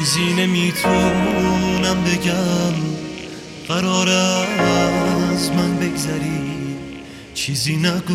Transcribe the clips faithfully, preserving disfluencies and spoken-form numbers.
چیزی نمیتونم بگم، قرار از من بگذری، چیزی نگو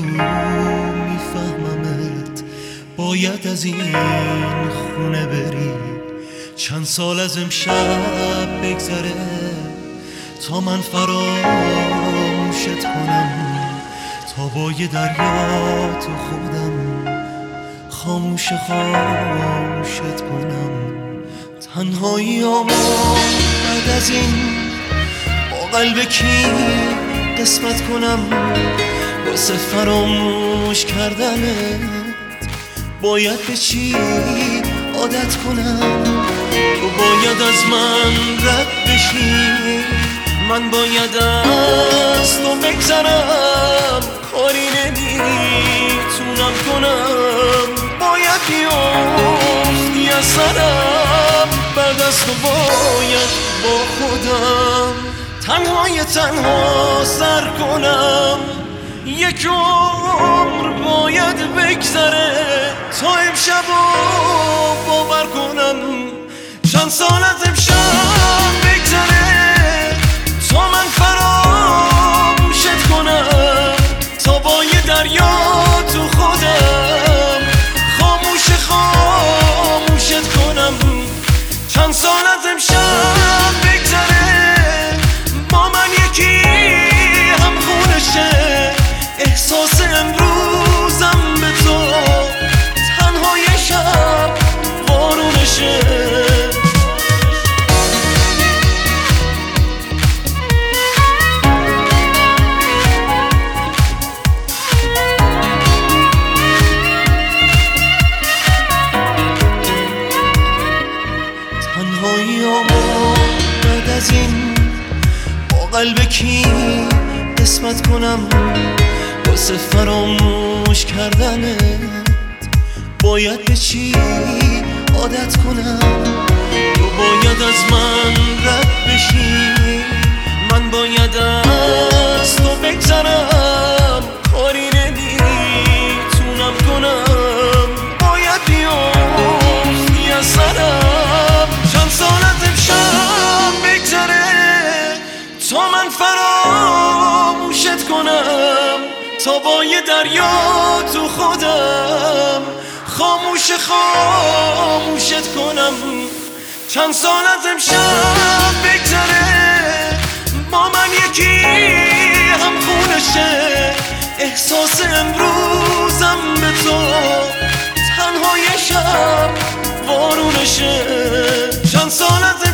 میفهممت، باید از این خونه بری. چند سال از امشب بگذره تا من فراموشت کنم، تا با یه دریا تو خودم خاموش خاموشت کنم. تنهایی آما بعد از این با قلب کی قسمت کنم، واسه فراموش کردنت باید به چی عادت کنم. تو باید از من رد بشی، من باید از تو بگذرم، کاری نمیتونم کنم، باید بیافتی از سرم، بعد از تو باید با خودم تنهای تنها سر کنم. یک عمر باید بگذره تا امشب رو باور کنم، چند سال از امشب بگذره تا من فراموشت کنم، تا با یه دریا تو خودم خاموش خاموشت کنم. چند سال از امشب بگذره با من یکی هم خونشه، احساس امروزم به تو تنهای شب بارونشه. تنهایی آما بعد از این با قلب کی قسمت کنم، واسه فراموش کردنت باید به چی عادت کنم. تو باید از من رد بشی، من باید از تو بگذرم، کاری نمیتونم کنم، باید بیافتی از سرم. چند سال از امشب بگذره تا من فراموشت کنم، تا با یه دریا تو خودم خاموش خاموشت کنم. چند سال از امشب بگذره با من یکی هم خونشه، احساس امروزم به تو تنهای شب بارونشه. چند سال از